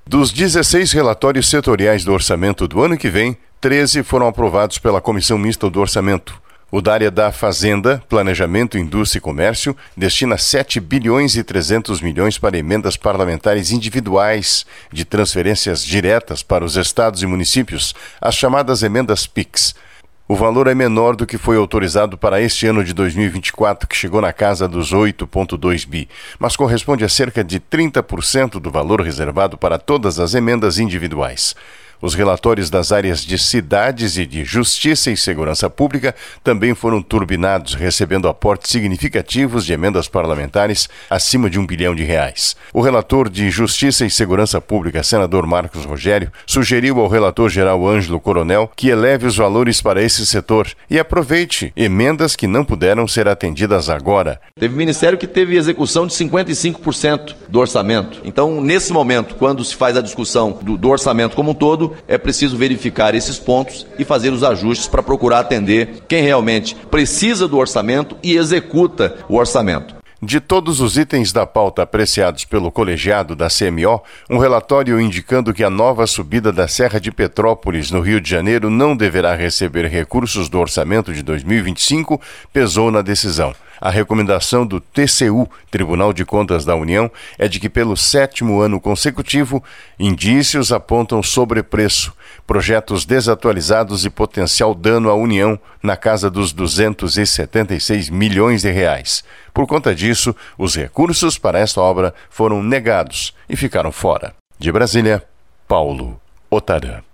Dos 16 relatórios setoriais do orçamento do ano que vem, 13 foram aprovados pela Comissão Mista do Orçamento. O da área da Fazenda, Planejamento, Indústria e Comércio destina 7 bilhões e 300 milhões para emendas parlamentares individuais de transferências diretas para os estados e municípios, as chamadas emendas PIX. O valor é menor do que foi autorizado para este ano de 2024, que chegou na casa dos 8,2 bi, mas corresponde a cerca de 30% do valor reservado para todas as emendas individuais. Os relatórios das áreas de cidades e de justiça e segurança pública também foram turbinados, recebendo aportes significativos de emendas parlamentares acima de R$1 bilhão. O relator de Justiça e Segurança Pública, senador Marcos Rogério, sugeriu ao relator-geral Ângelo Coronel que eleve os valores para esse setor e aproveite emendas que não puderam ser atendidas agora. Teve ministério que teve execução de 55% do orçamento. Então, nesse momento, quando se faz a discussão do orçamento como um todo, é preciso verificar esses pontos e fazer os ajustes para procurar atender quem realmente precisa do orçamento e executa o orçamento. De todos os itens da pauta apreciados pelo colegiado da CMO, um relatório indicando que a nova subida da Serra de Petrópolis, no Rio de Janeiro, não deverá receber recursos do orçamento de 2025, pesou na decisão. A recomendação do TCU, Tribunal de Contas da União, é de que pelo 7º ano consecutivo, indícios apontam sobrepreço, projetos desatualizados e potencial dano à União na casa dos 276 milhões de reais. Por conta disso, os recursos para esta obra foram negados e ficaram fora. De Brasília, Paulo Otarã.